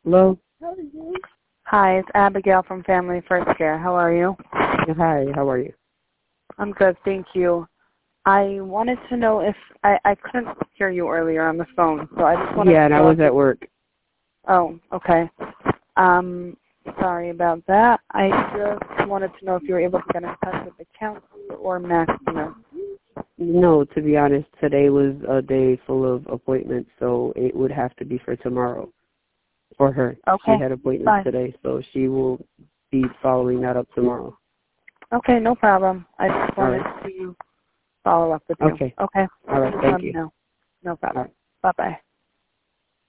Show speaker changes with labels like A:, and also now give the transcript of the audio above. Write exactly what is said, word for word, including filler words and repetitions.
A: Hello?
B: Hi, it's Abigail from Family First Care. How are you?
A: Hi, how are you?
B: I'm good, thank you. I wanted to know if I, I couldn't hear you earlier on the phone, so I just wanted
A: Yeah,
B: to
A: and I
B: know
A: was
B: if
A: at work.
B: Oh, okay. Um, sorry about that. I just wanted to know if you were able to get in touch with the counselor or Maxima.
A: No, to be honest, today was a day full of appointments, so it would have to be for tomorrow for her.
B: Okay,
A: She had appointments
B: fine.
A: today, so she will be following that up tomorrow.
B: Okay, no problem. I just
A: All
B: wanted
A: right.
B: to follow up with you.
A: Okay.
B: Okay.
A: All right,
B: Just
A: thank
B: let me
A: you.
B: know. No
A: All
B: problem.
A: right.
B: Bye-bye.